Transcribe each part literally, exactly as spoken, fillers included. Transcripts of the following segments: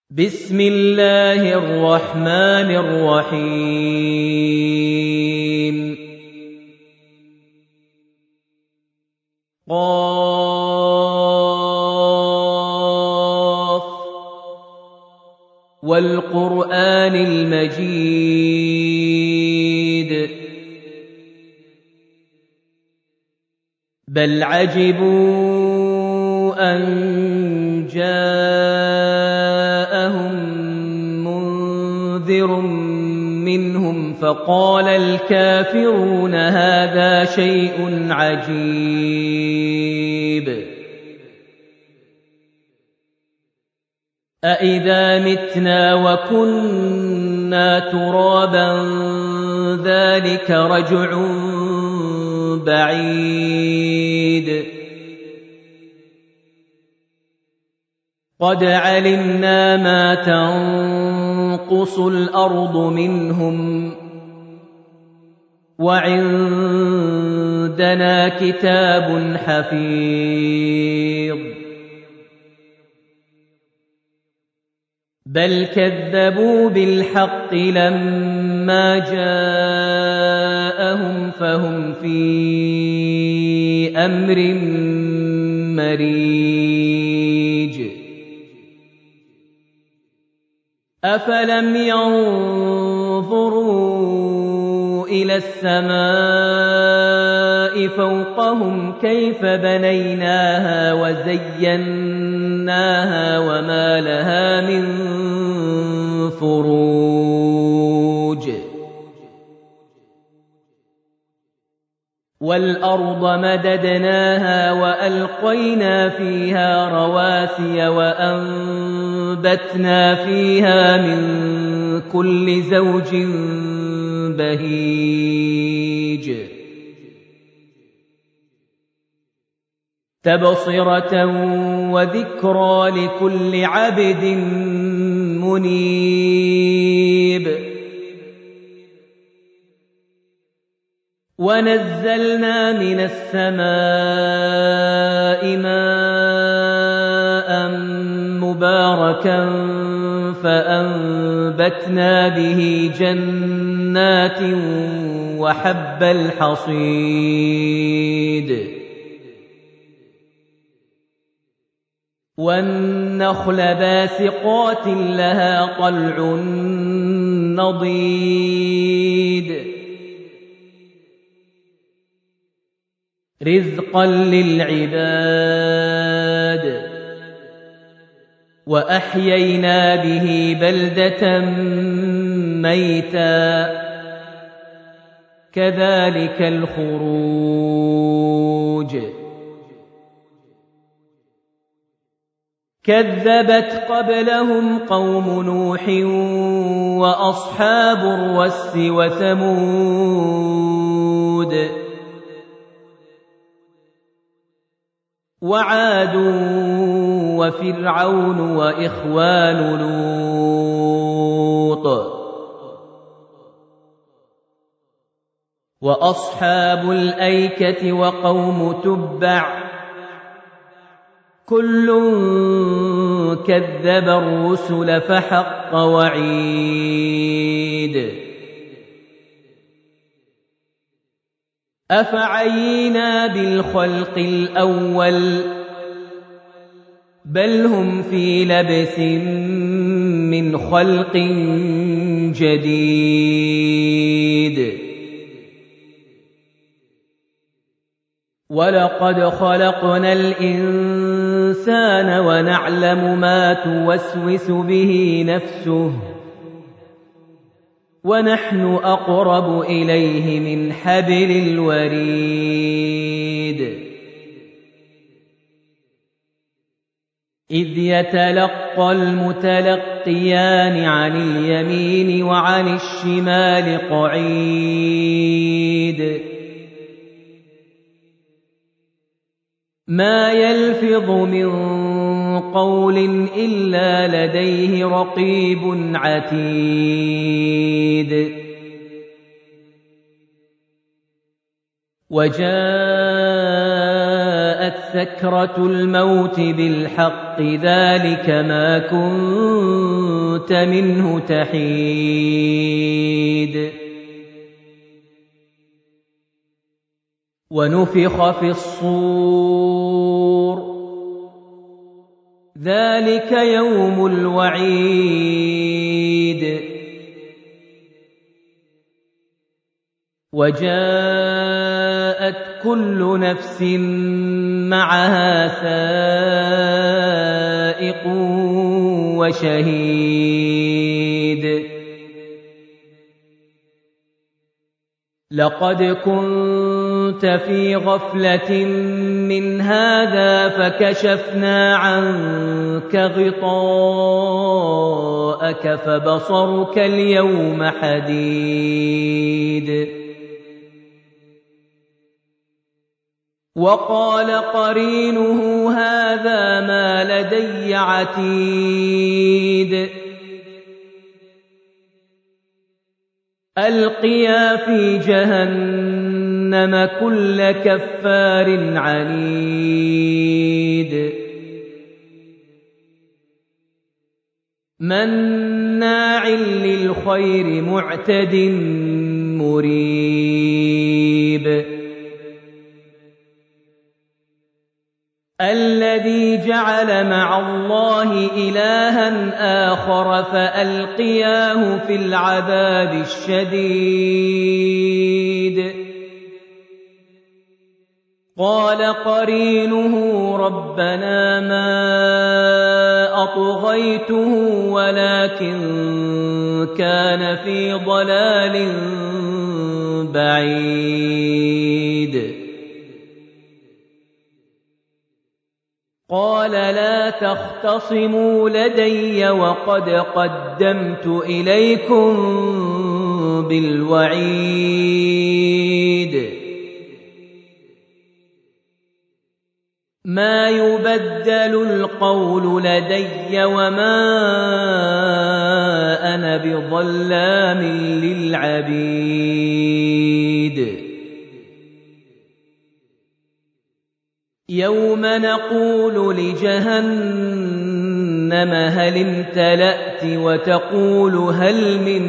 بسم الله الرحمن الرحيم قاف والقرآن المجيد بل عجبوا أن جاءهم منذر منهم فقال الكافرون هذا شيء عجيب أإذا متنا وكنا ترابا ذلك رجع بعيد قد علمنا ما تنقص الأرض منهم وعندنا كتاب حفيظ بل كذبوا بالحق لما جاءهم فهم في أمر مريج أفلم ينظروا إلى السماء فوقهم كيف بنيناها وزيناها وما لها من فروج والأرض مددناها وألقينا فيها رواسي وأنبتنا فيها من كل زوج بهيج تبصرة وذكرى لكل عبد منيب ونزلنا من السماء ماء مباركا فأنبتنا به جنات وحب الحصيد والنخل باسقات لها طلع نضيد رزقا للعباد وأحيينا به بلدة ميتا كذلك الخروج كذبت قبلهم قوم نوح وأصحاب الرس وثمود وعاد وفرعون وإخوان لوط وأصحاب الأيكة وقوم تبع كل كذب الرسل فحق وعيد أفعينا بالخلق الأول بل هم في لبس من خلق جديد ولقد خلقنا الإنسان ونعلم ما توسوس به نفسه ونحن أقرب إليه من حبل الوريد إذ يتلقى المتلقيان عن اليمين وعن الشمال قعيد ما يلفظ من قول إلا لديه رقيب عتيد وجاءت جاءت سكرة الموت بالحق ذلك ما كنت منه تحيد ونفخ في الصور ذلك يوم الوعيد وجاءت كل نفس معها سائق وشهيد لقد كنت في غفلة من هذا فكشفنا عنك غطاءك فبصرك اليوم حديد وقال قرينه هذا ما لدي عتيد ألقيا في جهنم كل كفار عنيد مناع للخير معتد مريب الذي جعل مع الله إلها آخر فألقياه في العذاب الشديد قال قرينه ربنا ما أطغيته ولكن كان في ضلال بعيد قال لا تختصموا لدي وقد قدمت إليكم بالوعيد ما يبدل القول لدي وما أنا بظلام للعبيد يوم نقول لجهنم هل امتلأت وتقول هل من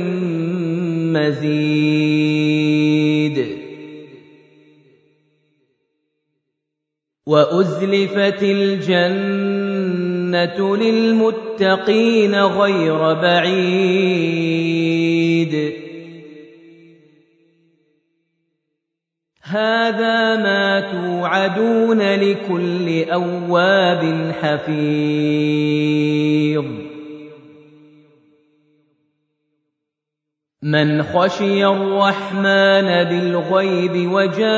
مزيد وأزلفت الجنة للمتقين غير بعيد هذا ما توعدون لكل أواب حفيظ من خشي الرحمن بالغيب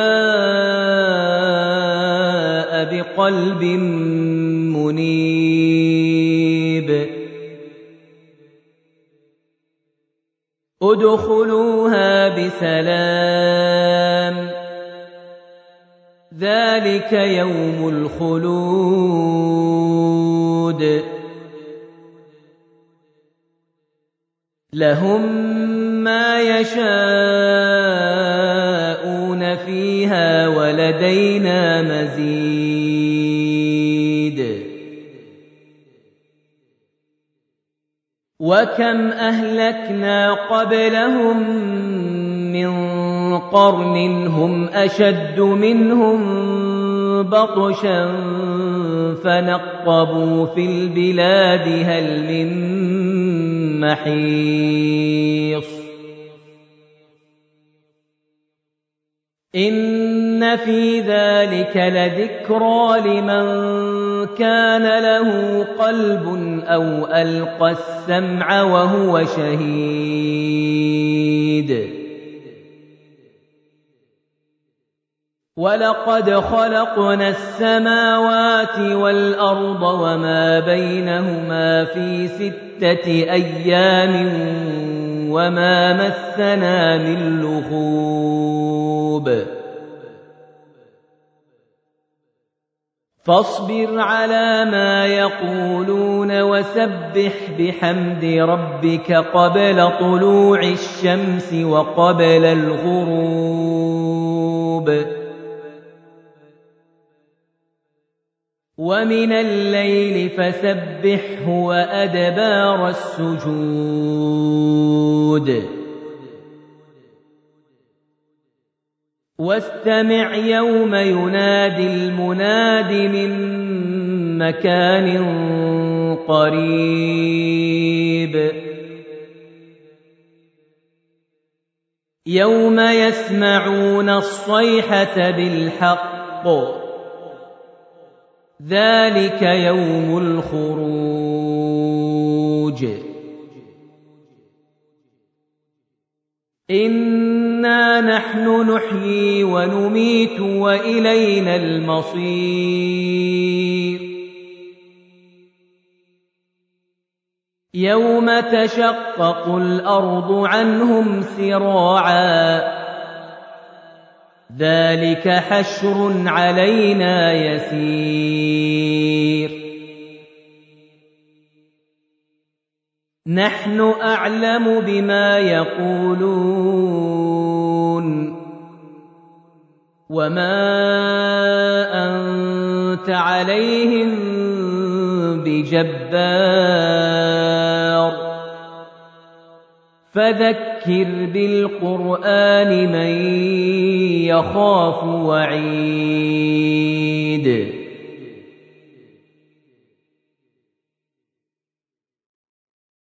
وجاء بقلب منيب ادخلوها بسلام ذلك يوم الخلود لهم ما يشاءون فيها ولدينا مزيد وكم أهلكنا قبلهم من قرن هم أشد منهم بطشا فنقبوا في البلاد هل من محيص إن في ذلك لذكرى لمن كان له قلب أو ألقى السمع وهو شهيد وَلَقَدْ خَلَقْنَا السَّمَاوَاتِ وَالْأَرْضَ وَمَا بَيْنَهُمَا فِي سِتَّةِ أَيَّامٍ وَمَا مَسَّنَا مِن لُّغُوبٍ فاصبر على ما يقولون وسبح بحمد ربك قبل طلوع الشمس وقبل الغروب ومن الليل فسبحه وأدبار السجود واستمع يوم ينادي المناد من مكان قريب يوم يسمعون الصيحة بالحق ذلك يوم الخروج إنا نحن نحيي ونميت وإلينا المصير يوم تشقق الأرض عنهم سراعا ذلك حشر علينا يسير نحن أعلم بما يقولون وما أنت عليهم بجبار فذكر بالقرآن من يخاف وعيد